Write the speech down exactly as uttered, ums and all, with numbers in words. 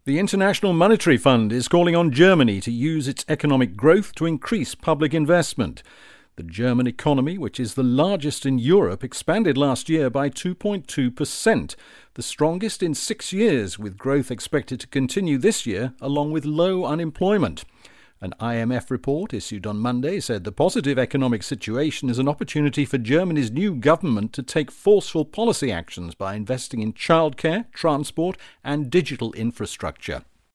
The International Monetary Fund is calling on Germany to use its economic growth to increase public investment. The German economy, which is the largest in Europe, expanded last year by two point two percent, the strongest in six years, with growth expected to continue this year, along with low unemployment. An I M F report issued on Monday said the positive economic situation is an opportunity for Germany's new government to take forceful policy actions by investing in childcare, transport and digital infrastructure.